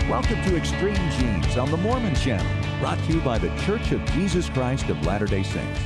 Welcome to Extreme Genes on the Mormon Channel, brought to you by the Church of Jesus Christ of Latter-day Saints.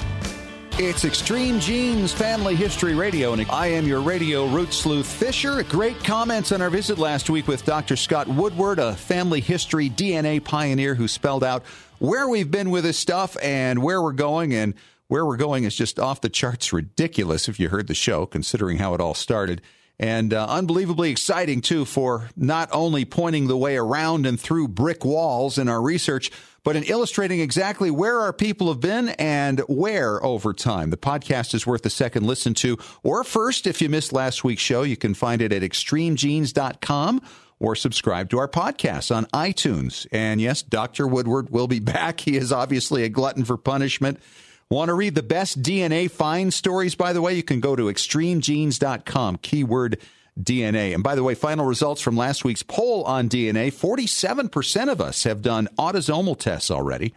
It's Extreme Genes Family History Radio, and I am your radio root sleuth Fisher. Great comments on our visit last week with Dr. Scott Woodward, a family history DNA pioneer who spelled out where we've been with this stuff and where we're going. And where we're going is just off the charts ridiculous if you heard the show, considering how it all started. And unbelievably exciting, too, for not only pointing the way around and through brick walls in our research, but in illustrating exactly where our people have been and where over time. The podcast is worth a second listen to. Or first, if you missed last week's show, you can find it at extremegenes.com or subscribe to our podcast on iTunes. And yes, Dr. Woodward will be back. He is obviously a glutton for punishment. Want to read the best DNA find stories, by the way? You can go to extremegenes.com, keyword DNA. And by the way, final results from last week's poll on DNA, 47% of us have done autosomal tests already.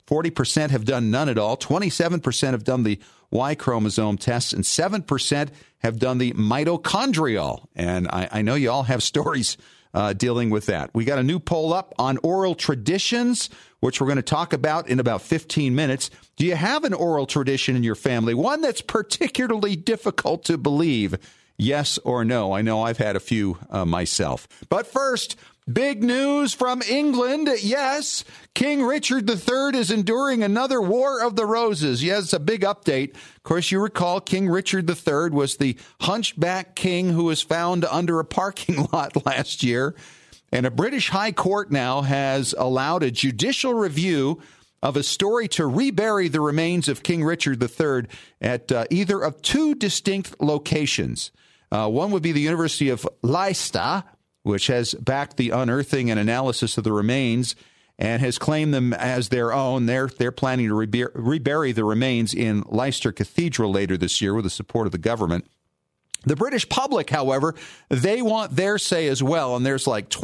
40% have done none at all. 27% have done the Y chromosome tests, and 7% have done the mitochondrial. And I know you all have stories dealing with that. We got a new poll up on oral traditions, which we're going to talk about in about 15 minutes. Do you have an oral tradition in your family, one that's particularly difficult to believe? Yes or no? I know I've had a few myself. But first, big news from England. Yes, King Richard III is enduring another War of the Roses. Yes, a big update. Of course, you recall King Richard III was the hunchback king who was found under a parking lot last year. And a British High Court now has allowed a judicial review of a story to rebury the remains of King Richard III at either of two distinct locations. One would be the University of Leicester, which has backed the unearthing and analysis of the remains and has claimed them as their own. They're planning to rebury the remains in Leicester Cathedral later this year with the support of the government. The British public, however, they want their say as well, and there's like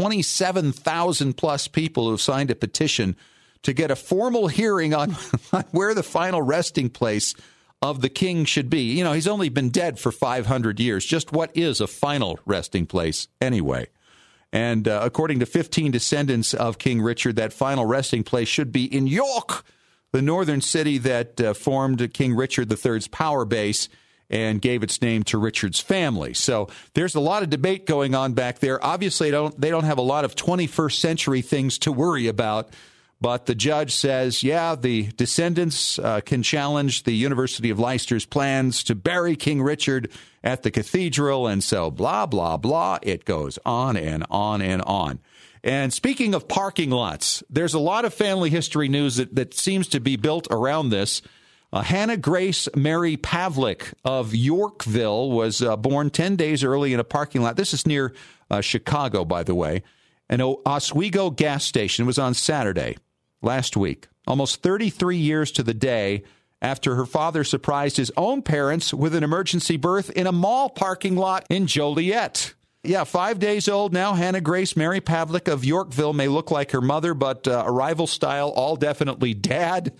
27,000 plus people who have signed a petition to get a formal hearing on where the final resting place of the king should be. You know, he's only been dead for 500 years. Just what is a final resting place anyway? And according to 15 descendants of King Richard, that final resting place should be in York, the northern city that formed King Richard III's power base and gave its name to Richard's family. So there's a lot of debate going on back there. Obviously, they don't have a lot of 21st century things to worry about. But the judge says, yeah, the descendants can challenge the University of Leicester's plans to bury King Richard at the cathedral. And so blah, blah, blah. It goes on and on and on. And speaking of parking lots, there's a lot of family history news that seems to be built around this. Hannah Grace Mary Pavlik of Yorkville was born 10 days early in a parking lot. This is near Chicago, by the way. An Oswego gas station. It was on Saturday last week, almost 33 years to the day after her father surprised his own parents with an emergency birth in a mall parking lot in Joliet. Yeah, 5 days old now, Hannah Grace Mary Pavlik of Yorkville may look like her mother, but arrival style, all definitely dad.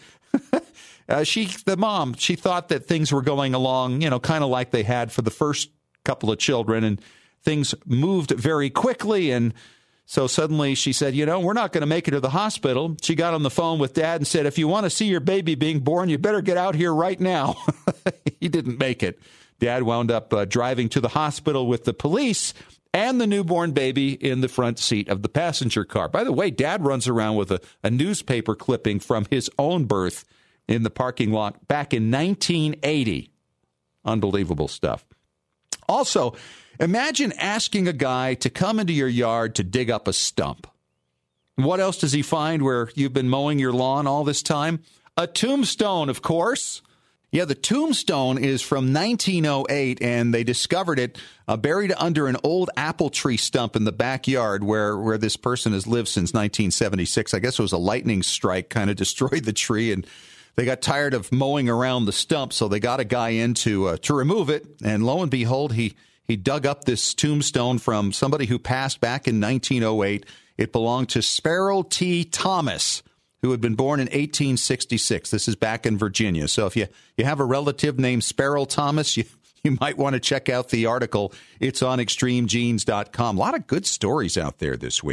The mom, she thought that things were going along, kind of like they had for the first couple of children, and things moved very quickly. And so suddenly she said, we're not going to make it to the hospital. She got on the phone with Dad and said, if you want to see your baby being born, you better get out here right now. He didn't make it. Dad wound up driving to the hospital with the police and the newborn baby in the front seat of the passenger car. By the way, Dad runs around with a newspaper clipping from his own birth in the parking lot back in 1980. Unbelievable stuff. Also, imagine asking a guy to come into your yard to dig up a stump. What else does he find where you've been mowing your lawn all this time? A tombstone, of course. Yeah, the tombstone is from 1908, and they discovered it buried under an old apple tree stump in the backyard where this person has lived since 1976. I guess it was a lightning strike kind of destroyed the tree, and they got tired of mowing around the stump, so they got a guy in to remove it. And lo and behold, he dug up this tombstone from somebody who passed back in 1908. It belonged to Sparrow T. Thomas, who had been born in 1866. This is back in Virginia. So if you have a relative named Sparrow Thomas, you might want to check out the article. It's on extremegenes.com. A lot of good stories out there this week.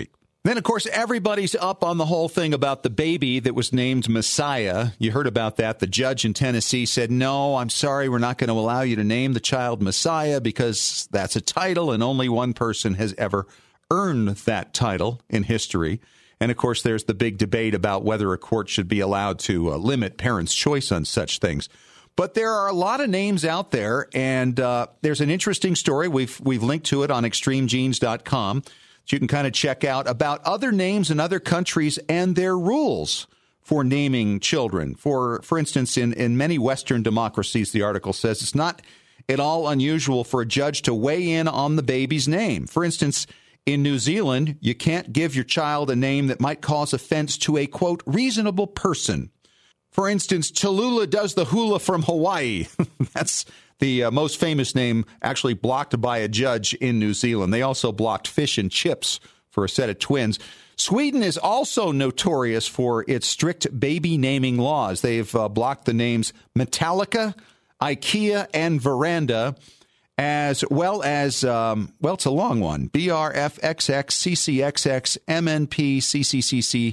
Then, of course, everybody's up on the whole thing about the baby that was named Messiah. You heard about that. The judge in Tennessee said, no, I'm sorry, we're not going to allow you to name the child Messiah because that's a title, and only one person has ever earned that title in history. And, of course, there's the big debate about whether a court should be allowed to limit parents' choice on such things. But there are a lot of names out there, and there's an interesting story. We've linked to it on extremegenes.com. You can kind of check out about other names in other countries and their rules for naming children. For instance, in many Western democracies, the article says it's not at all unusual for a judge to weigh in on the baby's name. For instance, in New Zealand, you can't give your child a name that might cause offense to a, quote, reasonable person. For instance, Tallulah does the hula from Hawaii. That's the most famous name, actually blocked by a judge in New Zealand. They also blocked fish and chips for a set of twins. Sweden is also notorious for its strict baby naming laws. They've blocked the names Metallica, IKEA, and Veranda, as well as, it's a long one, BRFXX, CCXX, MNP, CCCC,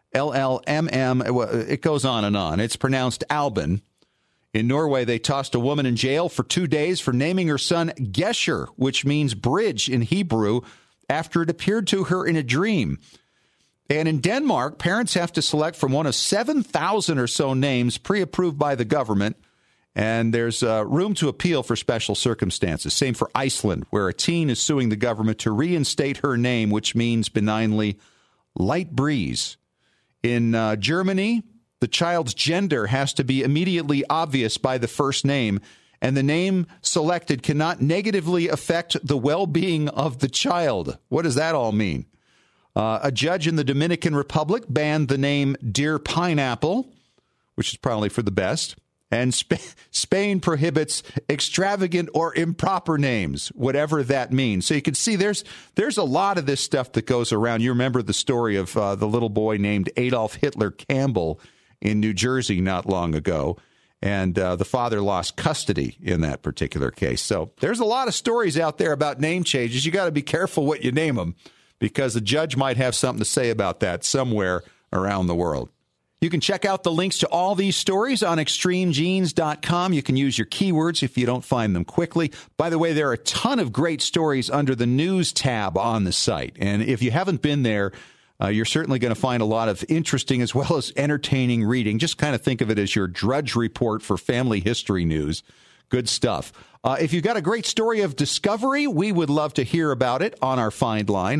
LLMM. It goes on and on. It's pronounced Albin. In Norway, they tossed a woman in jail for 2 days for naming her son Gesher, which means bridge in Hebrew, after it appeared to her in a dream. And in Denmark, parents have to select from one of 7,000 or so names pre-approved by the government. And there's room to appeal for special circumstances. Same for Iceland, where a teen is suing the government to reinstate her name, which means benignly light breeze. In Germany, the child's gender has to be immediately obvious by the first name, and the name selected cannot negatively affect the well-being of the child. What does that all mean? A judge in the Dominican Republic banned the name Dear Pineapple, which is probably for the best. And Spain prohibits extravagant or improper names, whatever that means. So you can see there's a lot of this stuff that goes around. You remember the story of the little boy named Adolf Hitler Campbell in New Jersey not long ago. And the father lost custody in that particular case. So there's a lot of stories out there about name changes. You got to be careful what you name them, because the judge might have something to say about that somewhere around the world. You can check out the links to all these stories on extremegenes.com. You can use your keywords if you don't find them quickly. By the way, there are a ton of great stories under the news tab on the site. And if you haven't been there, you're certainly going to find a lot of interesting as well as entertaining reading. Just kind of think of it as your Drudge Report for family history news. Good stuff. If you've got a great story of discovery, we would love to hear about it on our Find line,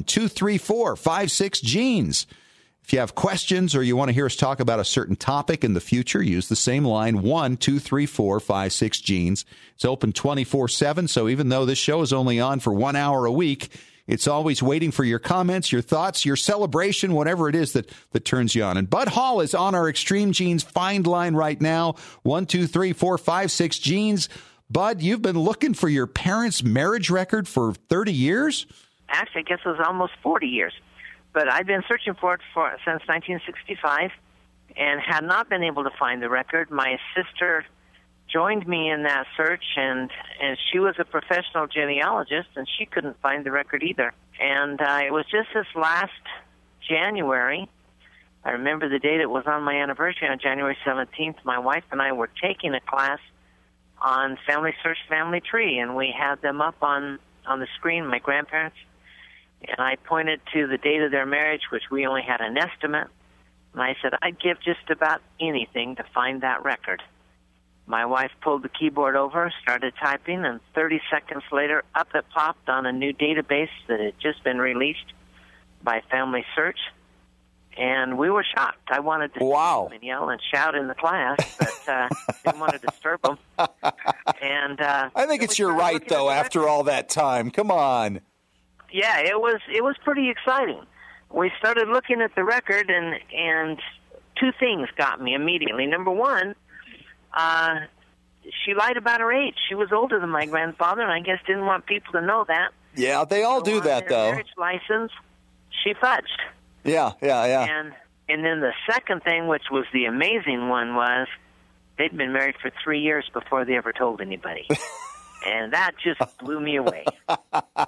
1-234-56-GENES. If you have questions or you want to hear us talk about a certain topic in the future, use the same line, 1-234-56-GENES. It's open 24/7, so even though this show is only on for 1 hour a week, it's always waiting for your comments, your thoughts, your celebration, whatever it is that turns you on. And Bud Hall is on our Extreme Genes Find line right now, 1-234-56-GENES. Bud, you've been looking for your parents' marriage record for 30 years? Actually, I guess it was almost 40 years. But I've been searching for it since 1965 and had not been able to find the record. My sister joined me in that search, and she was a professional genealogist, and she couldn't find the record either. And it was just this last January. I remember the date. It was on my anniversary on January 17th. My wife and I were taking a class on Family Search Family Tree, and we had them up on the screen, my grandparents. And I pointed to the date of their marriage, which we only had an estimate. And I said, I'd give just about anything to find that record. My wife pulled the keyboard over, started typing, and 30 seconds later, up it popped on a new database that had just been released by Family Search. And we were shocked. I wanted to scream and yell and shout in the class, but didn't want to disturb them. And I think it's your right, though, after all that time. Come on. Yeah, it was pretty exciting. We started looking at the record, and two things got me immediately. Number one, she lied about her age. She was older than my grandfather, and I guess didn't want people to know that. Yeah, they all do that, though. Marriage license, she fudged. Yeah. And then the second thing, which was the amazing one, was they'd been married for 3 years before they ever told anybody. And that just blew me away.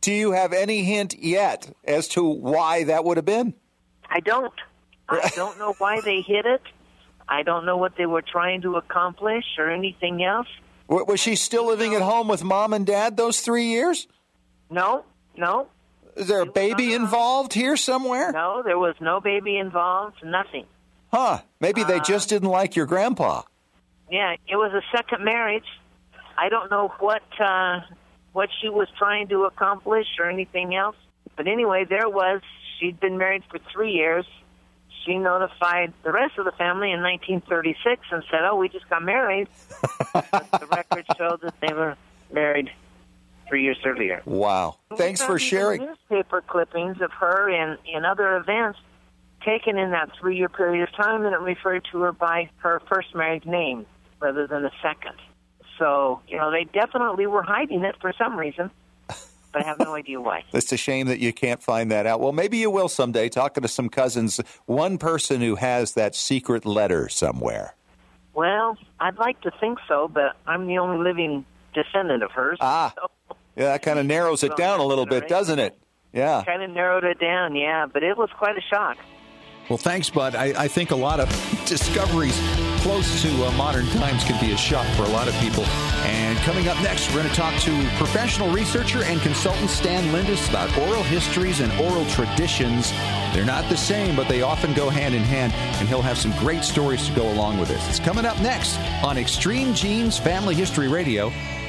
Do you have any hint yet as to why that would have been? I don't. I don't know why they hid it. I don't know what they were trying to accomplish or anything else. Was she still living at home with Mom and Dad those 3 years? No. Is there a baby involved here somewhere? No, there was no baby involved, nothing. Huh. Maybe they just didn't like your grandpa. Yeah, it was a second marriage. I don't know what she was trying to accomplish or anything else. But anyway, there was. She'd been married for 3 years. She notified the rest of the family in 1936 and said, we just got married. But the records show that they were married 3 years earlier. Wow. Thanks for sharing. Newspaper clippings of her in other events taken in that 3-year period of time, and it referred to her by her first married name rather than a second. So, they definitely were hiding it for some reason, but I have no idea why. It's a shame that you can't find that out. Well, maybe you will someday, talking to some cousins, one person who has that secret letter somewhere. Well, I'd like to think so, but I'm the only living descendant of hers. Yeah, that kind of narrows it down a little bit, doesn't it? Yeah. Kind of narrowed it down, yeah, but it was quite a shock. Well, thanks, Bud. I think a lot of discoveries close to modern times can be a shock for a lot of people. And coming up next, we're going to talk to professional researcher and consultant Stan Lindis about oral histories and oral traditions. They're not the same, but they often go hand in hand, and he'll have some great stories to go along with this. It's coming up next on Extreme Genes Family History Radio.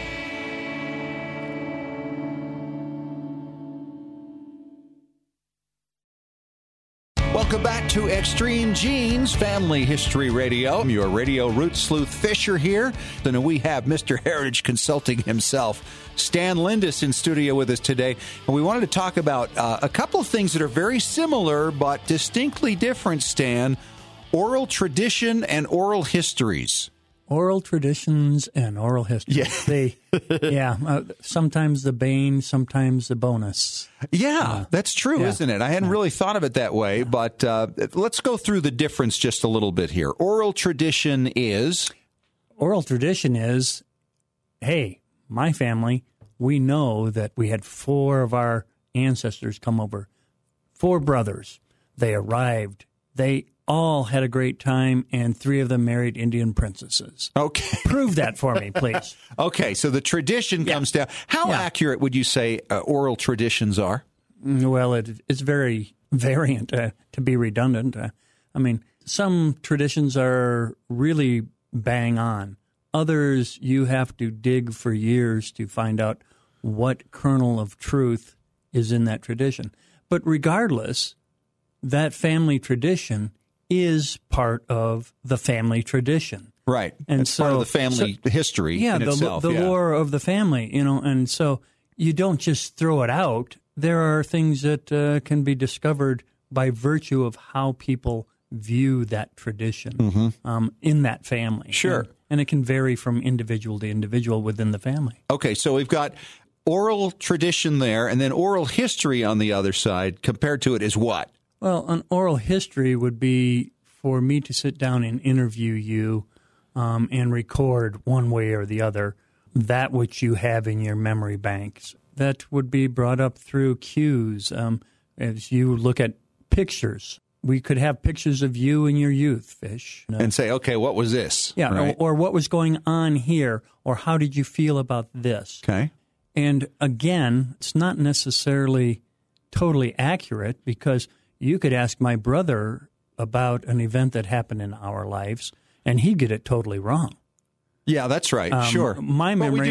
Welcome back to Extreme Genes Family History Radio. I'm your radio root sleuth Fisher here. And we have Mr. Heritage Consulting himself, Stan Lindis, in studio with us today. And we wanted to talk about a couple of things that are very similar but distinctly different, Stan. Oral tradition and oral histories. Oral traditions and oral history. Yeah. Sometimes the bane, sometimes the bonus. Yeah, that's true, isn't it? I hadn't really thought of it that way, but let's go through the difference just a little bit here. Oral tradition is? Oral tradition is, hey, my family, we know that we had 4 of our ancestors come over, 4 brothers. They arrived. They all had a great time, and 3 of them married Indian princesses. Okay. Prove that for me, please. Okay, so the tradition comes down. How accurate would you say oral traditions are? Well, it's very variant, to be redundant. Some traditions are really bang on. Others, you have to dig for years to find out what kernel of truth is in that tradition. But regardless, that family tradition is part of the family tradition. Right. And it's part of the family history in itself. The lore of the family, and so you don't just throw it out. There are things that can be discovered by virtue of how people view that tradition in that family. Sure. And it can vary from individual to individual within the family. Okay, so we've got oral tradition there, and then oral history on the other side. Compared to it is what? Well, an oral history would be for me to sit down and interview you and record one way or the other that which you have in your memory banks. That would be brought up through cues. As you look at pictures, we could have pictures of you in your youth, Fish. And say, okay, what was this? Yeah, right? or what was going on here, or how did you feel about this? Okay. And again, it's not necessarily totally accurate because you could ask my brother about an event that happened in our lives, and he'd get it totally wrong. Yeah, that's right. Sure. My memory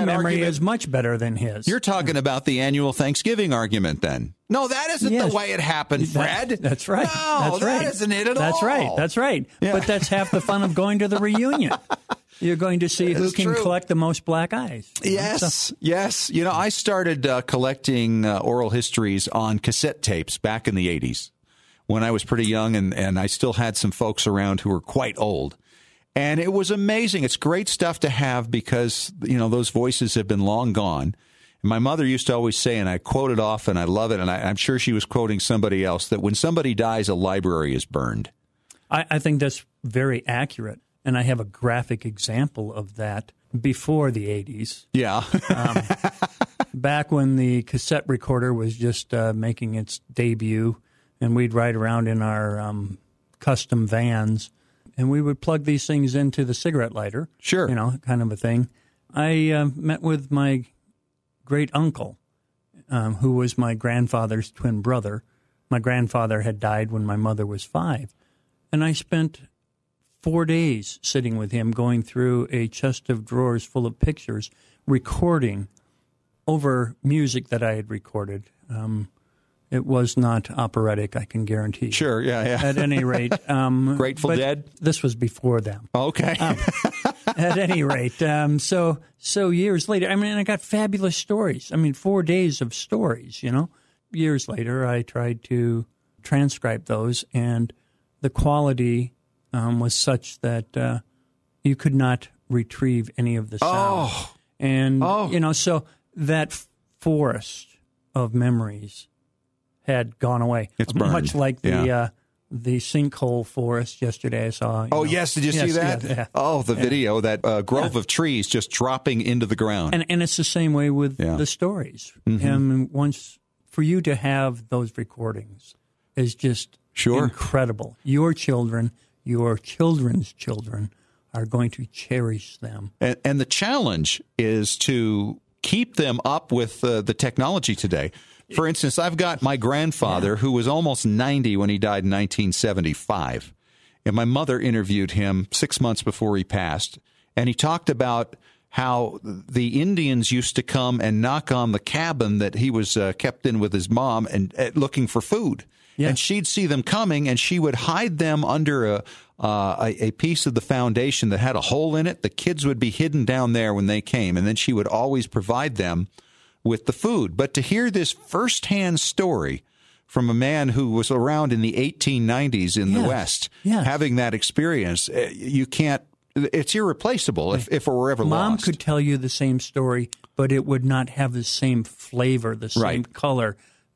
is much better than his. You're talking about the annual Thanksgiving argument then. No, that isn't the way it happened, Fred. That's right. No, that isn't it at all. That's right. Yeah. But that's half the fun of going to the reunion. You're going to see who can collect the most black eyes. Yes, yes. I started collecting oral histories on cassette tapes back in the 80s when I was pretty young, and I still had some folks around who were quite old. And it was amazing. It's great stuff to have because, those voices have been long gone. And my mother used to always say, and I quote it often, I love it, and I'm sure she was quoting somebody else, that when somebody dies, a library is burned. I think that's very accurate. And I have a graphic example of that before the 80s. Yeah. back when the cassette recorder was just making its debut, and we'd ride around in our custom vans, and we would plug these things into the cigarette lighter. Sure. Kind of a thing. I met with my great uncle, who was my grandfather's twin brother. My grandfather had died when my mother was 5, and I spent 4 days sitting with him, going through a chest of drawers full of pictures, recording over music that I had recorded. It was not operatic, I can guarantee. Sure, yeah. At any rate. Grateful Dead? This was before them. Okay. At any rate. So years later, I got fabulous stories. 4 days of stories, Years later, I tried to transcribe those, and the quality was such that you could not retrieve any of the sound. Oh. And, so that forest of memories had gone away. It's burned. Much like the sinkhole forest yesterday I saw. Yes. Did you see that? Yeah. Oh, the video, that grove of trees just dropping into the ground. And it's the same way with the stories. And for you to have those recordings is just incredible. Your children, your children's children are going to cherish them. And the challenge is to keep them up with the technology today. For instance, I've got my grandfather who was almost 90 when he died in 1975. And my mother interviewed him 6 months before he passed. And he talked about how the Indians used to come and knock on the cabin that he was kept in with his mom and looking for food. Yeah. And she'd see them coming, and she would hide them under a piece of the foundation that had a hole in it. The kids would be hidden down there when they came, and then she would always provide them with the food. But to hear this firsthand story from a man who was around in the 1890s in the West, having that experience, you can't. It's irreplaceable if it were ever lost. Mom could tell you the same story, but it would not have the same flavor, the same color,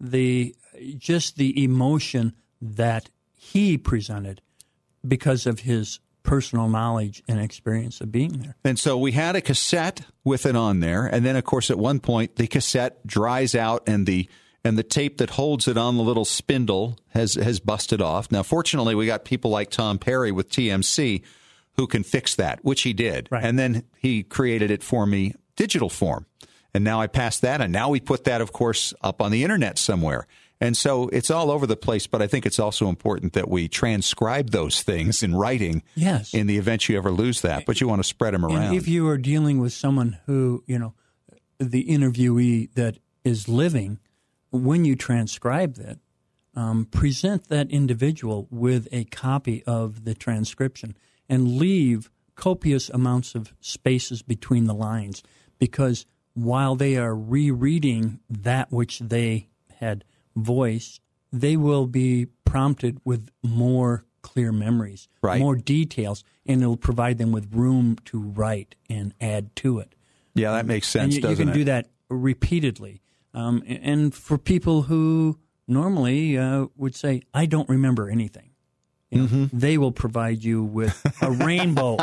just the emotion that he presented because of his personal knowledge and experience of being there. And so we had a cassette with it on there, and then, of course, at one point, the cassette dries out, and the tape that holds it on the little spindle has busted off. Now, fortunately, we got people like Tom Perry with TMC who can fix that, which he did. Right. And then he created it for me, digital form. And now I passed that, and now we put that, of course, up on the Internet somewhere. And so it's all over the place, but I think it's also important that we transcribe those things in writing in the event you ever lose that. But you want to spread them around. And if you are dealing with someone who, the interviewee that is living, when you transcribe that, present that individual with a copy of the transcription and leave copious amounts of spaces between the lines, because while they are rereading that which they had voiced, they will be prompted with more clear memories, more details, and it'll provide them with room to write and add to it. Yeah, that makes sense, and you can do that repeatedly. And for people who normally would say, I don't remember anything, they will provide you with a rainbow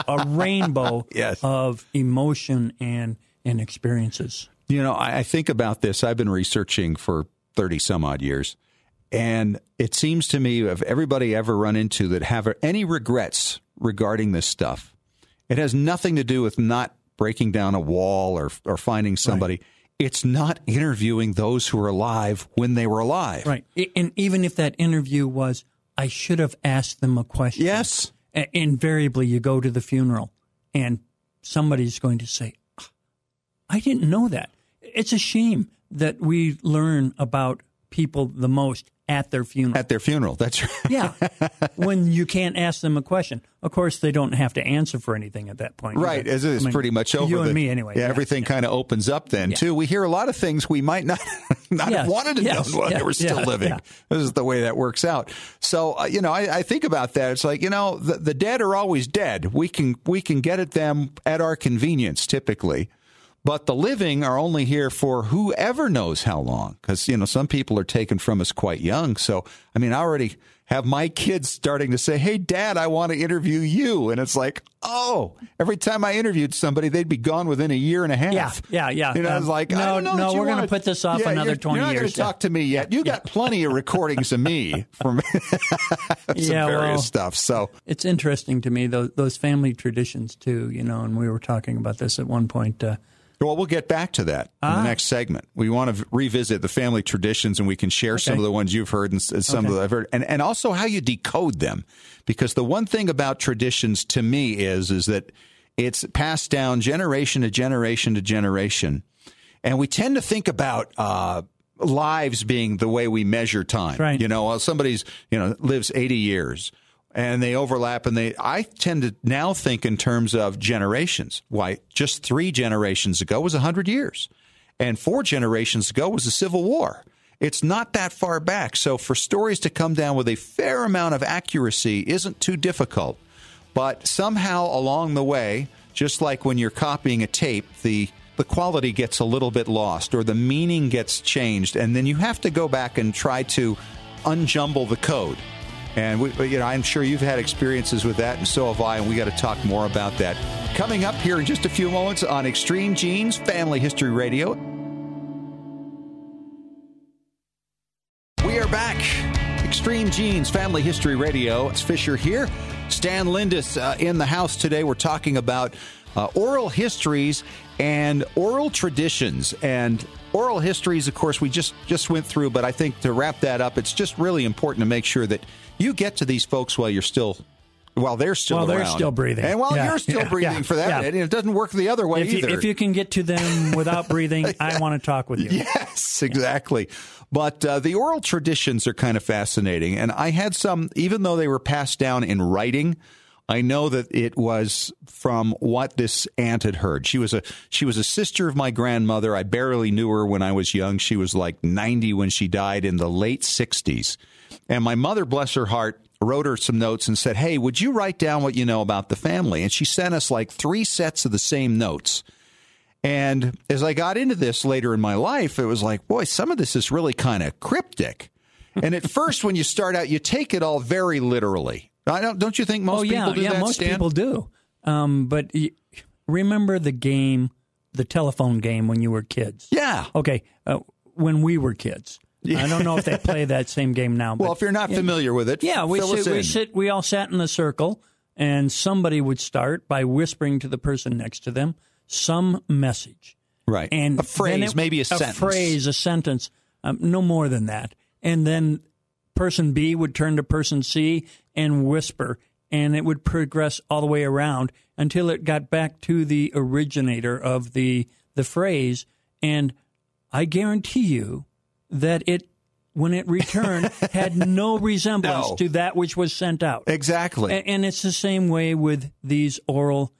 of emotion and experiences. I think about this. I've been researching for 30-some-odd years, and it seems to me, if everybody ever run into that have any regrets regarding this stuff, it has nothing to do with not breaking down a wall or finding somebody. Right. It's not interviewing those who are alive when they were alive. Right. And even if that interview was, I should have asked them a question. Yes. Invariably, you go to the funeral, and somebody's going to say, I didn't know that. It's a shame that we learn about people the most at their funeral. At their funeral, that's right. Yeah, when you can't ask them a question. Of course, they don't have to answer for anything at that point. Right, it's pretty much over. You and me, anyway. Yeah, everything kind of opens up then, too. We hear a lot of things we might not have wanted to know while they were still living. This is the way that works out. So, I think about that. It's like, the dead are always dead. We can get at them at our convenience, typically. But the living are only here for whoever knows how long, because, some people are taken from us quite young. So, I already have my kids starting to say, hey, Dad, I want to interview you. And it's like, oh, every time I interviewed somebody, they'd be gone within a year and a half. Yeah. I was like, no, I don't know. No, we're going to put this off another 20 years. You're not going to talk to me yet. You got plenty of recordings of me from some various stuff. So it's interesting to me, those family traditions, too, and we were talking about this at one point. Well, we'll get back to that in the next segment. We want to revisit the family traditions, and we can share some of the ones you've heard and some of the I've heard, and also how you decode them. Because the one thing about traditions to me is that it's passed down generation to generation to generation, and we tend to think about lives being the way we measure time. Right. Somebody's lives 80 years. And they overlap, and I tend to now think in terms of generations. Why, just 3 generations ago was 100 years, and 4 generations ago was the Civil War. It's not that far back. So for stories to come down with a fair amount of accuracy isn't too difficult. But somehow along the way, just like when you're copying a tape, the quality gets a little bit lost, or the meaning gets changed, and then you have to go back and try to unjumble the code. And I'm sure you've had experiences with that, and so have I, and we got to talk more about that. Coming up here in just a few moments on Extreme Genes Family History Radio. We are back. Extreme Genes Family History Radio. It's Fisher here. Stan Lindis in the house today. We're talking about oral histories and oral traditions. And oral histories, of course, we just went through, but I think to wrap that up, it's just really important to make sure that you get to these folks while they're still around. They're still breathing. And while you're still breathing for that. And it doesn't work the other way either. If you can get to them without breathing, I want to talk with you. Yes, exactly. But the oral traditions are kind of fascinating. And I had some, even though they were passed down in writing, I know that it was from what this aunt had heard. She was a sister of my grandmother. I barely knew her when I was young. She was like 90 when she died in the late 60s. And my mother, bless her heart, wrote her some notes and said, hey, would you write down what you know about the family? And she sent us like 3 sets of the same notes. And as I got into this later in my life, it was like, boy, some of this is really kind of cryptic. And at first, when you start out, you take it all very literally. Don't you think most people do that, most Stan? people do. But remember the telephone game when you were kids? Yeah. Okay, when we were kids. I don't know if they play that same game now. Well, if you're not familiar with it, we all sat in a circle, and somebody would start by whispering to the person next to them some message. Right. And a phrase, maybe a sentence. A phrase, a sentence, no more than that. And then person B would turn to person C and whisper, and it would progress all the way around until it got back to the originator of the phrase. And I guarantee you that when it returned, had no resemblance to that which was sent out. Exactly. And it's the same way with these oral,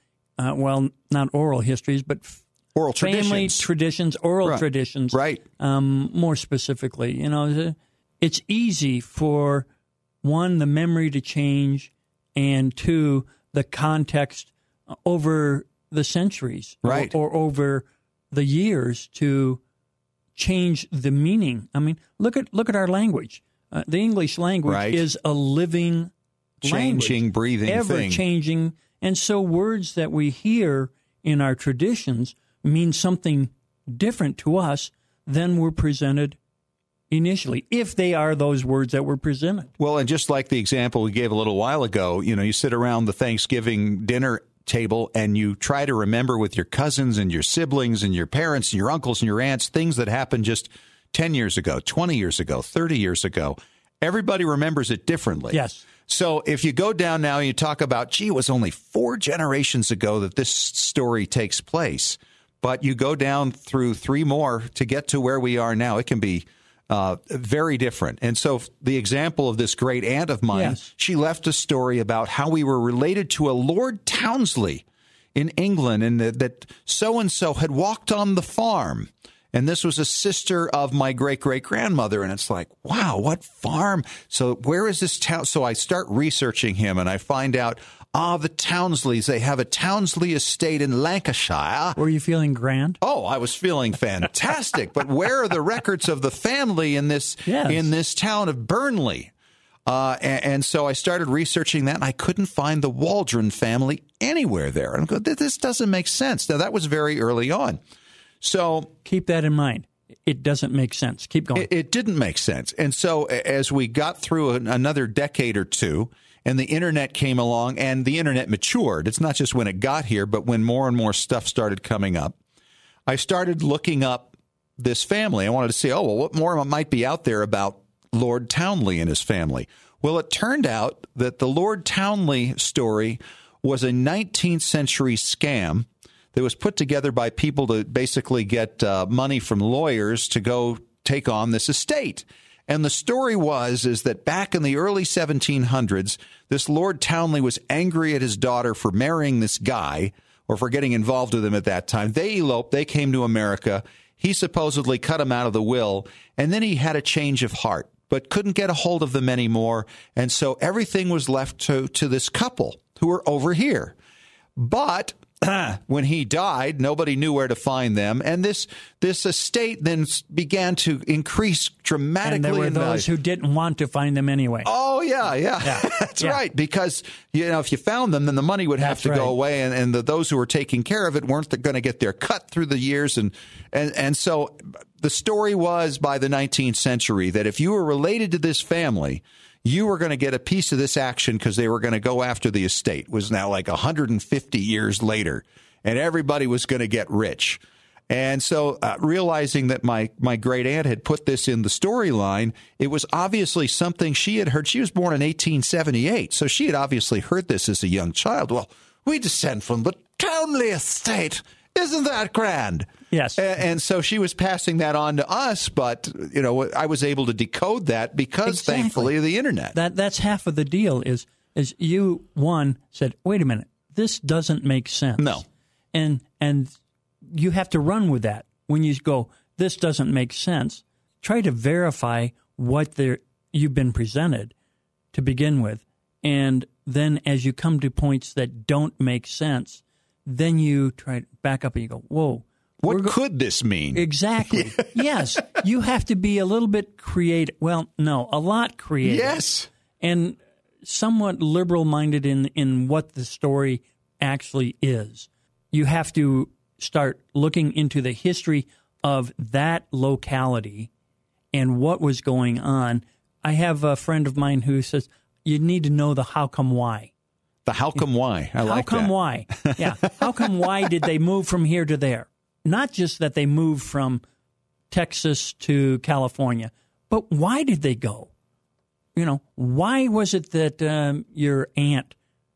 not oral histories, but oral family traditions, oral traditions. Right. More specifically, it's easy for, 1, the memory to change, and 2, the context over the centuries. Right. Or over the years to change the meaning. I mean, look at our language. The English language is a living changing, language, breathing ever thing. Changing, and so words that we hear in our traditions mean something different to us than were presented initially, if they are those words that were presented. Well, and just like the example we gave a little while ago, you sit around the Thanksgiving dinner table and you try to remember with your cousins and your siblings and your parents and your uncles and your aunts things that happened just 10 years ago, 20 years ago, 30 years ago. Everybody remembers it differently. Yes. So if you go down now and you talk about, it was only 4 generations ago that this story takes place, but you go down through 3 more to get to where we are now, it can be very different. And so the example of this great aunt of mine, she left a story about how we were related to a Lord Townsley in England, and that so-and-so had walked on the farm. And this was a sister of my great-great-grandmother. And it's like, wow, what farm? So where is this town? So I start researching him, and I find out, The Townsleys, they have a Townsley estate in Lancashire. Were you feeling grand? Oh, I was feeling fantastic. But where are the records of the family in this town of Burnley? And so I started researching that, and I couldn't find the Waldron family anywhere there. And I go, this doesn't make sense. Now, that was very early on. So keep that in mind. It doesn't make sense. Keep going. It didn't make sense. And so as we got through another decade or two, and the Internet came along, and the Internet matured. It's not just when it got here, but when more and more stuff started coming up. I started looking up this family. I wanted to see, what more might be out there about Lord Townley and his family. Well, it turned out that the Lord Townley story was a 19th century scam that was put together by people to basically get money from lawyers to go take on this estate. And the story is that back in the early 1700s, this Lord Townley was angry at his daughter for marrying this guy or for getting involved with him at that time. They eloped. They came to America. He supposedly cut him out of the will, and then he had a change of heart, but couldn't get a hold of them anymore. And so everything was left to this couple who were over here. But when he died, nobody knew where to find them. And this estate then began to increase dramatically. And there were those who didn't want to find them anyway. Oh, yeah. That's right. Because, if you found them, then the money would have to go away. And those who were taking care of it weren't going to get their cut through the years. And so the story was by the 19th century that if you were related to this family, you were going to get a piece of this action because they were going to go after the estate. It was now like 150 years later, and everybody was going to get rich. And so realizing that my great aunt had put this in the storyline, it was obviously something she had heard. She was born in 1878, so she had obviously heard this as a young child. Well, we descend from the Townley estate. Isn't that grand? Yes. And so she was passing that on to us, but, I was able to decode that because, thankfully, of the Internet. That's half of the deal is you, one, said, wait a minute, this doesn't make sense. No. And you have to run with that. When you go, this doesn't make sense, try to verify what you've been presented to begin with. And then as you come to points that don't make sense, then you try to back up and you go, whoa. What could this mean? Exactly. Yes. You have to be a little bit creative. Well, no, a lot creative. Yes. And somewhat liberal-minded in what the story actually is. You have to start looking into the history of that locality and what was going on. I have a friend of mine who says, you need to know the how come why. The how come why. I like that. How come why? Yeah. How come why did they move from here to there? Not just that they moved from Texas to California, but why did they go? Why was it that your aunt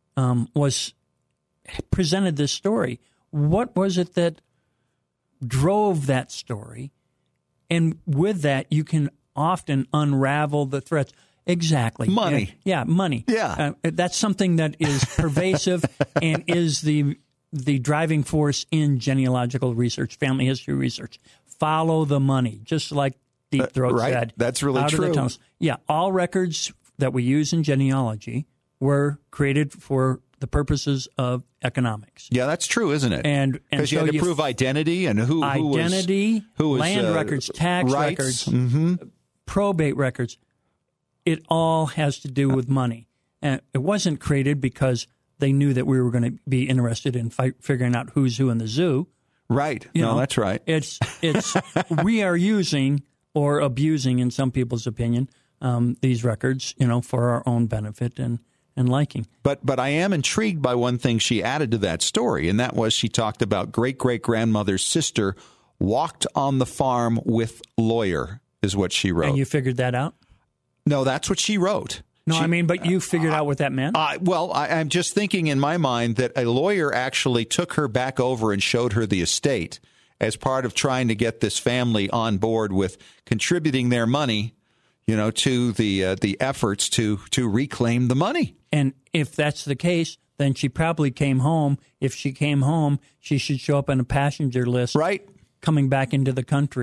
presented this story? What was it that drove that story? And with that, you can often unravel the threads. Exactly. Money. Yeah, money. Yeah. That's something that is pervasive and is the driving force in genealogical research, family history research. Follow the money, just like Deep Throat said. That's really out true. Of the tunnels. Yeah, all records that we use in genealogy were created for the purposes of economics. Yeah, that's true, isn't it? And because you had to prove identity and who was land records, tax rights, records, probate records. It all has to do with money. And it wasn't created because they knew that we were going to be interested in figuring out who's who in the zoo. Right. That's right. It's we are using or abusing, in some people's opinion, these records, for our own benefit and liking. But I am intrigued by one thing she added to that story, and that was she talked about great-great-grandmother's sister walked on the farm with lawyer, is what she wrote. And you figured that out? No, that's what she wrote. No, but you figured out what that meant? I'm just thinking in my mind that a lawyer actually took her back over and showed her the estate as part of trying to get this family on board with contributing their money, to the efforts to reclaim the money. And if that's the case, then she probably came home. If she came home, she should show up on a passenger list. Right. Coming back into the country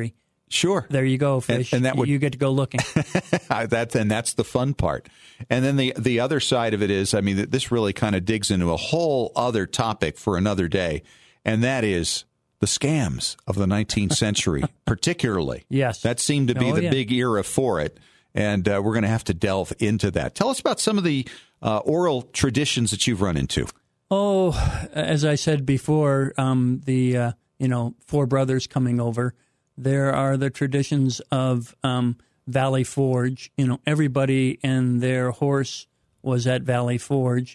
Sure. There you go, Fish. And that would, you get to go looking. That's the fun part. And then the other side of it is, I mean, this really kind of digs into a whole other topic for another day, and that is the scams of the 19th century, particularly. Yes. That seemed to be the big era for it, and we're going to have to delve into that. Tell us about some of the oral traditions that you've run into. Oh, as I said before, the four brothers coming over. There are the traditions of Valley Forge. Everybody and their horse was at Valley Forge.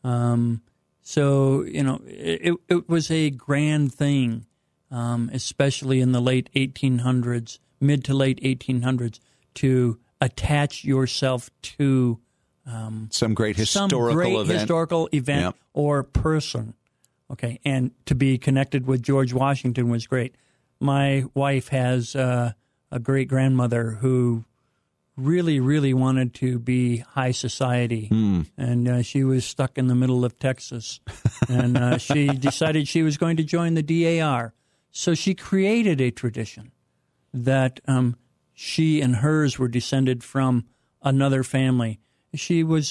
So it was a grand thing, especially in the late 1800s, mid to late 1800s, to attach yourself to some great historical event yep. or person. Okay, and to be connected with George Washington was great. My wife has a great-grandmother who really, really wanted to be high society, and she was stuck in the middle of Texas, and she decided she was going to join the DAR. So she created a tradition that she and hers were descended from another family. She was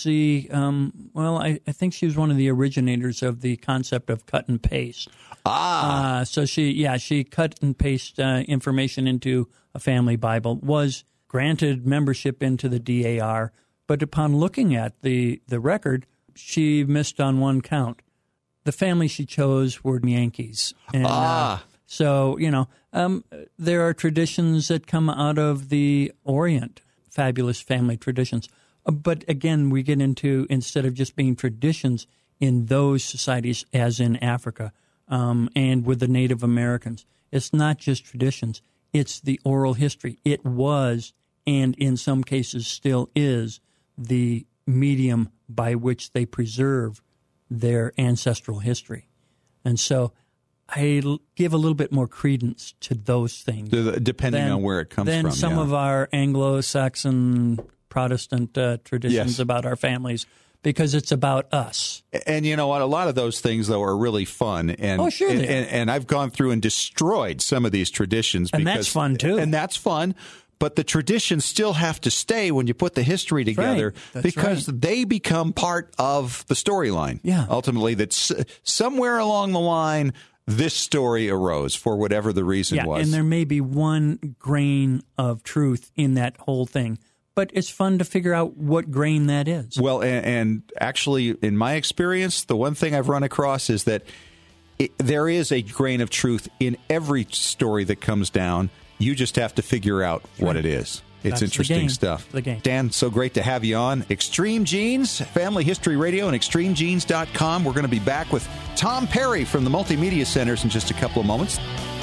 I think she was one of the originators of the concept of cut and paste. So she cut and paste information into a family Bible, was granted membership into the DAR, but upon looking at the record, she missed on one count. The family she chose were Yankees. And, so, there are traditions that come out of the Orient, fabulous family traditions. But again, we get into, instead of just being traditions in those societies, as in Africa and with the Native Americans, it's not just traditions, it's the oral history. It was, and in some cases still is, the medium by which they preserve their ancestral history. And so I give a little bit more credence to those things. Depending on where it comes from. Than some of our Anglo-Saxon Protestant traditions about our families, because it's about us. And you know what? A lot of those things, though, are really fun. And, and I've gone through and destroyed some of these traditions. And that's fun, too. And that's fun. But the traditions still have to stay when you put the history together, because they become part of the storyline. Yeah. Ultimately, that's somewhere along the line, this story arose for whatever the reason was. And there may be one grain of truth in that whole thing, but it's fun to figure out what grain that is. Well, and actually, in my experience, the one thing I've run across is that there is a grain of truth in every story that comes down. You just have to figure out what it is. It's interesting stuff. Dan, so great to have you on. Extreme Genes, Family History Radio, and ExtremeGenes.com. We're going to be back with Tom Perry from the Multimedia Centers in just a couple of moments.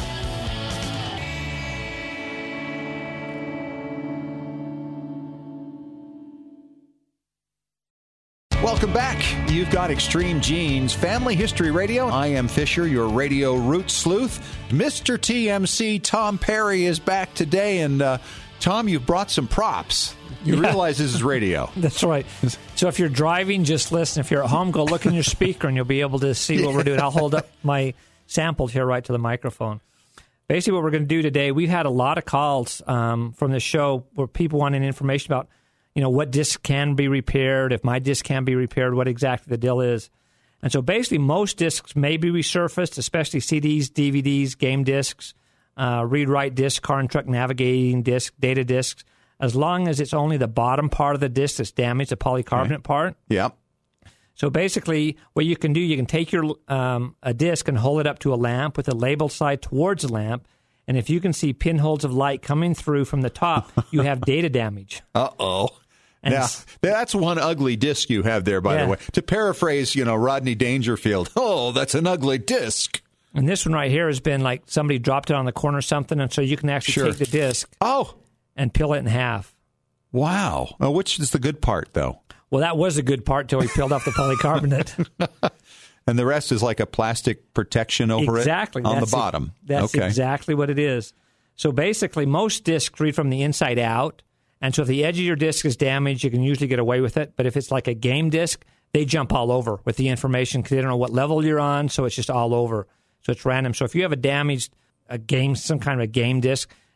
Welcome back. You've got Extreme Genes, Family History Radio. I am Fisher, your radio root sleuth. Mr. TMC, Tom Perry, is back today. And, Tom, you've brought some props. You realize this is radio. That's right. So if you're driving, just listen. If you're at home, go look in your speaker, and you'll be able to see what we're doing. I'll hold up my samples here right to the microphone. Basically, what we're going to do today, we've had a lot of calls from the show where people wanted information about, what disc can be repaired, if my disc can be repaired, what exactly the deal is. And so basically most discs may be resurfaced, especially CDs, DVDs, game discs, read-write disc, car and truck navigating disc, data discs, as long as it's only the bottom part of the disc that's damaged, the polycarbonate part. Yep. So basically what you can do, you can take your a disc and hold it up to a lamp with the labeled side towards the lamp, and if you can see pinholes of light coming through from the top, you have data damage. Uh-oh. Now, that's one ugly disc you have there, by the way. To paraphrase, Rodney Dangerfield, that's an ugly disc. And this one right here has been like somebody dropped it on the corner or something, and so you can actually take the disc and peel it in half. Wow. Which is the good part, though? Well, that was a good part till we peeled off the polycarbonate. And the rest is like a plastic protection over it on the bottom. That's exactly what it is. So basically, most discs read from the inside out. And so if the edge of your disc is damaged, you can usually get away with it. But if it's like a game disc, they jump all over with the information because they don't know what level you're on, so it's just all over. So it's random. So if you have some kind of a game disc,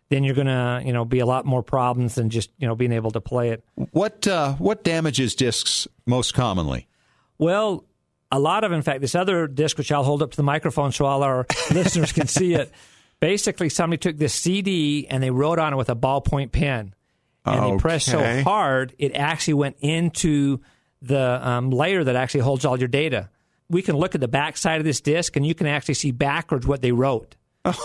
then you're going to, be a lot more problems than just, being able to play it. What damages discs most commonly? Well, a lot of, in fact, this other disc, which I'll hold up to the microphone so all our listeners can see it. Basically, somebody took this CD and they wrote on it with a ballpoint pen. And they pressed so hard, it actually went into the layer that actually holds all your data. We can look at the back side of this disc, and you can actually see backwards what they wrote.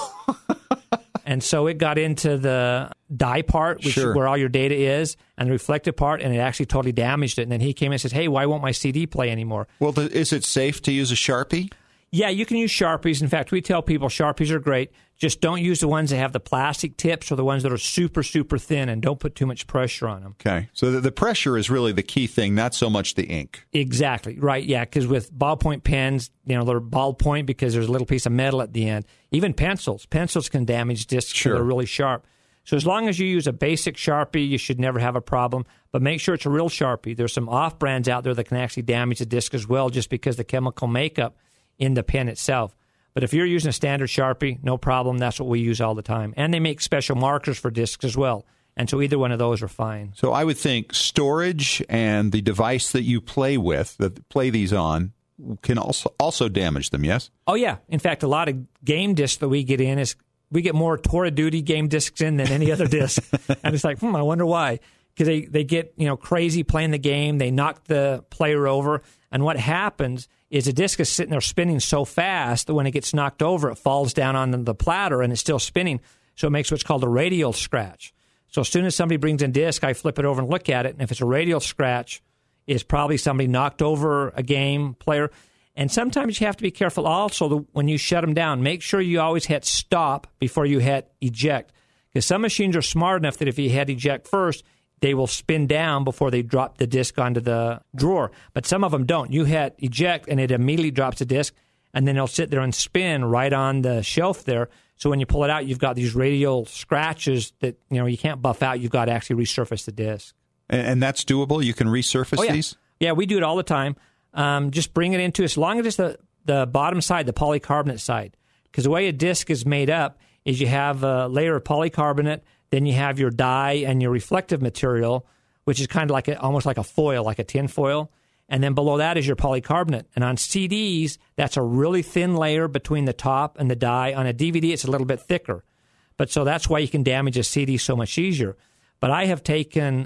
And so it got into the die part, which is where all your data is, and the reflective part, and it actually totally damaged it. And then he came in and says, hey, why won't my CD play anymore? Well, is it safe to use a Sharpie? Yeah, you can use Sharpies. In fact, we tell people Sharpies are great. Just don't use the ones that have the plastic tips or the ones that are super, super thin, and don't put too much pressure on them. Okay. So the pressure is really the key thing, not so much the ink. Exactly. Right, yeah, because with ballpoint pens, they're ballpoint because there's a little piece of metal at the end. Even pencils. Pencils can damage discs if they're really sharp. So as long as you use a basic Sharpie, you should never have a problem. But make sure it's a real Sharpie. There's some off-brands out there that can actually damage the disc as well just because the chemical makeup in the pen itself. But if you're using a standard Sharpie, no problem. That's what we use all the time. And they make special markers for discs as well. And so either one of those are fine. So I would think storage and the device that you play with, that play these on, can also damage them, yes? Oh, yeah. In fact, a lot of game discs that we get in is we get more Tour of Duty game discs in than any other disc. And it's like, I wonder why. Because they get crazy playing the game. They knock the player over. And what happens is the disc is sitting there spinning so fast that when it gets knocked over, it falls down on the platter and it's still spinning. So it makes what's called a radial scratch. So as soon as somebody brings in disc, I flip it over and look at it. And if it's a radial scratch, it's probably somebody knocked over a game player. And sometimes you have to be careful also when you shut them down. Make sure you always hit stop before you hit eject. Because some machines are smart enough that if you hit eject first, they will spin down before they drop the disc onto the drawer. But some of them don't. You hit eject, and it immediately drops the disc, and then it'll sit there and spin right on the shelf there. So when you pull it out, you've got these radial scratches that you can't buff out. You've got to actually resurface the disc. And that's doable? You can resurface these? Yeah, we do it all the time. Just bring it into, as long as it's the bottom side, the polycarbonate side. Because the way a disc is made up is you have a layer of polycarbonate, then you have your dye and your reflective material, which is kind of almost like a foil, like a tin foil. And then below that is your polycarbonate. And on CDs, that's a really thin layer between the top and the dye. On a DVD, it's a little bit thicker. But so that's why you can damage a CD so much easier. But I have taken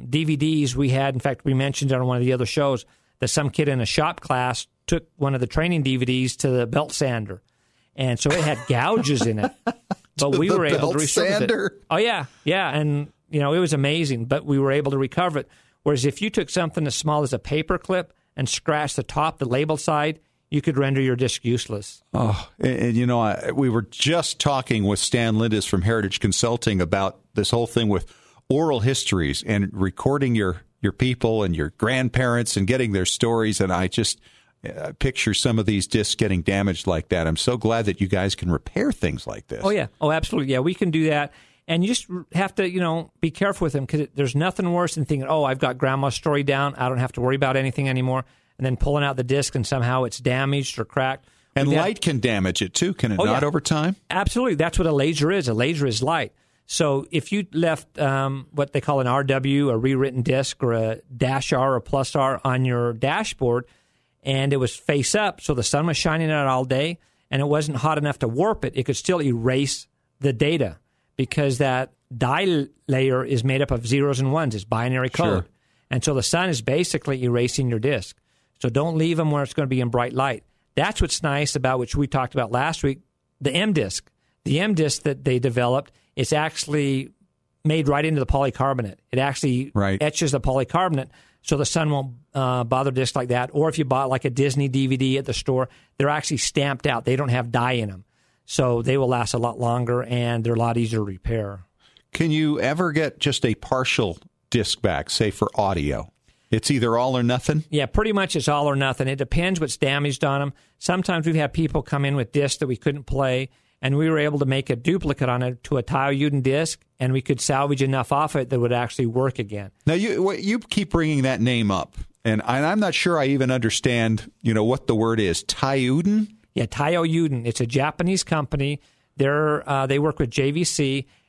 DVDs we had. In fact, we mentioned it on one of the other shows that some kid in a shop class took one of the training DVDs to the belt sander. And so it had gouges in it. But we were able to resurface it. Oh, yeah. Yeah. And, it was amazing. But we were able to recover it. Whereas if you took something as small as a paper clip and scratched the top, the label side, you could render your disc useless. Oh, and we were just talking with Stan Lindis from Heritage Consulting about this whole thing with oral histories and recording your people and your grandparents and getting their stories. And I just picture some of these discs getting damaged like that. I'm so glad that you guys can repair things like this. Oh, yeah. Oh, absolutely. Yeah, we can do that. And you just have to, be careful with them because there's nothing worse than thinking, I've got grandma's story down. I don't have to worry about anything anymore. And then pulling out the disc and somehow it's damaged or cracked. And light can damage it too, can it not, over time? Absolutely. That's what a laser is. A laser is light. So if you left what they call an RW, a rewritten disc, or a dash R or plus R on your dashboard, and it was face up, so the sun was shining on it all day, and it wasn't hot enough to warp it, it could still erase the data because that dye layer is made up of zeros and ones. It's binary code. Sure. And so the sun is basically erasing your disk. So don't leave them where it's going to be in bright light. That's what's nice about, which we talked about last week, the M-Disc. The M-Disc that they developed, it's actually made right into the polycarbonate. It actually etches the polycarbonate so the sun won't bother discs like that. Or if you bought like a Disney DVD at the store, they're actually stamped out. They don't have dye in them. So they will last a lot longer, and they're a lot easier to repair. Can you ever get just a partial disc back, say for audio? It's either all or nothing? Yeah, pretty much it's all or nothing. It depends what's damaged on them. Sometimes we've had people come in with discs that we couldn't play, and we were able to make a duplicate on it to a Taiyuden disc, and we could salvage enough off it that would actually work again. Now, you keep bringing that name up, and I'm not sure I even understand, what the word is. Taiyuden? Yeah, Taiyuden. It's a Japanese company. They work with JVC,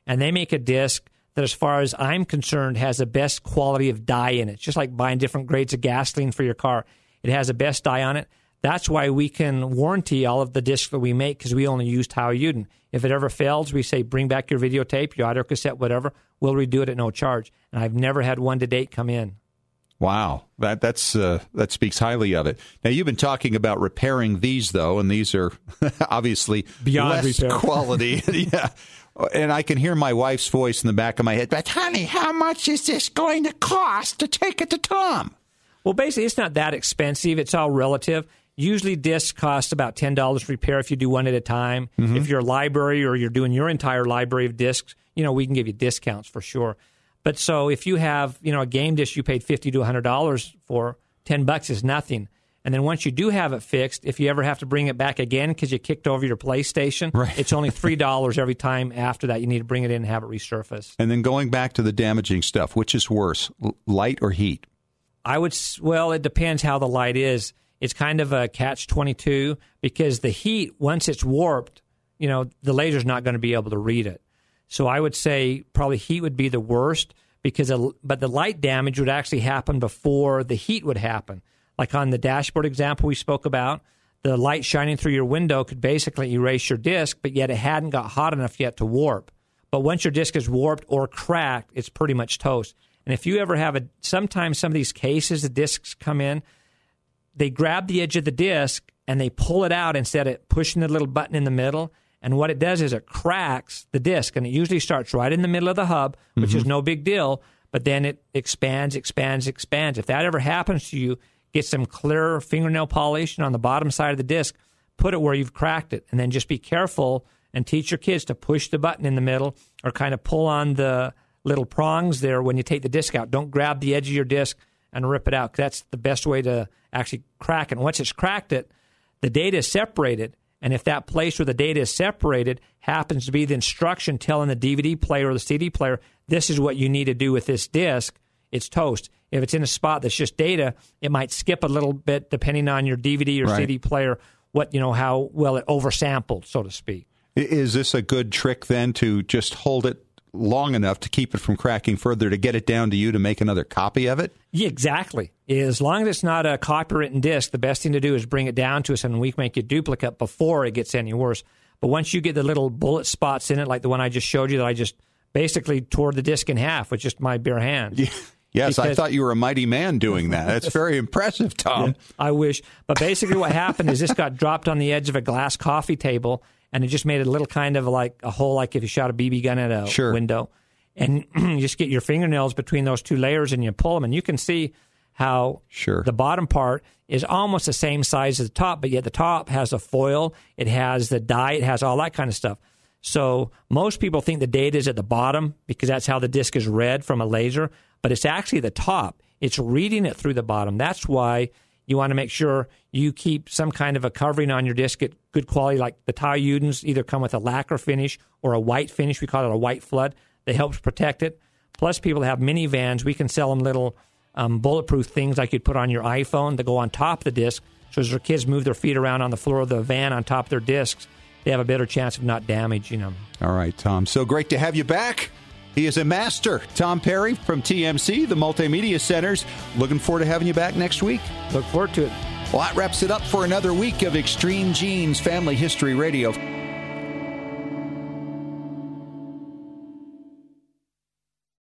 and they make a disc that, as far as I'm concerned, has the best quality of dye in it. It's just like buying different grades of gasoline for your car. It has the best dye on it. That's why we can warranty all of the discs that we make, because we only use Tao Yuden. If it ever fails, we say, bring back your videotape, your audio cassette, whatever. We'll redo it at no charge. And I've never had one to date come in. Wow, that speaks highly of it. Now, you've been talking about repairing these, though, and these are obviously beyond less repair quality. Yeah, and I can hear my wife's voice in the back of my head, but honey, how much is this going to cost to take it to Tom? Well, basically, it's not that expensive. It's all relative. Usually, discs cost about $10 to repair if you do one at a time. Mm-hmm. If you're a library or you're doing your entire library of discs, we can give you discounts for sure. But so if you have, a game disc you paid $50 to $100 for, $10 is nothing. And then once you do have it fixed, if you ever have to bring it back again because you kicked over your PlayStation, right, it's only $3 every time after that. You need to bring it in and have it resurfaced. And then going back to the damaging stuff, which is worse, light or heat? It depends how the light is. It's kind of a catch-22 because the heat, once it's warped, the laser's not going to be able to read it. So I would say probably heat would be the worst, but the light damage would actually happen before the heat would happen. Like on the dashboard example we spoke about, the light shining through your window could basically erase your disc, but yet it hadn't got hot enough yet to warp. But once your disc is warped or cracked, it's pretty much toast. And if you ever have sometimes some of these cases, the discs come in, they grab the edge of the disc and they pull it out instead of pushing the little button in the middle. And what it does is it cracks the disc, and it usually starts right in the middle of the hub, which is no big deal, but then it expands. If that ever happens to you, get some clear fingernail polish, and on the bottom side of the disc, put it where you've cracked it, and then just be careful and teach your kids to push the button in the middle or kind of pull on the little prongs there when you take the disc out. Don't grab the edge of your disc and rip it out, 'cause that's the best way to actually crack it. And once it's cracked it, the data is separated. And if that place where the data is separated happens to be the instruction telling the DVD player or the CD player, this is what you need to do with this disc, it's toast. If it's in a spot that's just data, it might skip a little bit depending on your DVD or right, CD player, how well it oversampled, so to speak. Is this a good trick then to just hold it long enough to keep it from cracking further, to get it down to you to make another copy of it? Yeah, exactly. As long as it's not a copywritten disc, the best thing to do is bring it down to us and we can make a duplicate before it gets any worse. But once you get the little bullet spots in it, like the one I just showed you that I just basically tore the disc in half with just my bare hands. Yeah. Yes, I thought you were a mighty man doing that. That's very impressive, Tom. Yeah, I wish. But basically what happened is this got dropped on the edge of a glass coffee table, and it just made a little kind of like a hole, like if you shot a BB gun at a window. And you just get your fingernails between those two layers and you pull them, and you can see how the bottom part is almost the same size as the top, but yet the top has a foil, it has the dye, it has all that kind of stuff. So most people think the data is at the bottom because that's how the disc is read from a laser, but it's actually the top. It's reading it through the bottom. That's why you want to make sure you keep some kind of a covering on your disc at good quality, like the Tao Yudens either come with a lacquer finish or a white finish. We call it a white flood. That helps protect it. Plus, people have minivans. We can sell them little bulletproof things like you'd put on your iPhone that go on top of the disc. So as their kids move their feet around on the floor of the van on top of their discs, they have a better chance of not damaging them. All right, Tom. So great to have you back. He is a master. Tom Perry from TMC, the Multimedia Centers. Looking forward to having you back next week. Look forward to it. Well, that wraps it up for another week of Extreme Genes Family History Radio.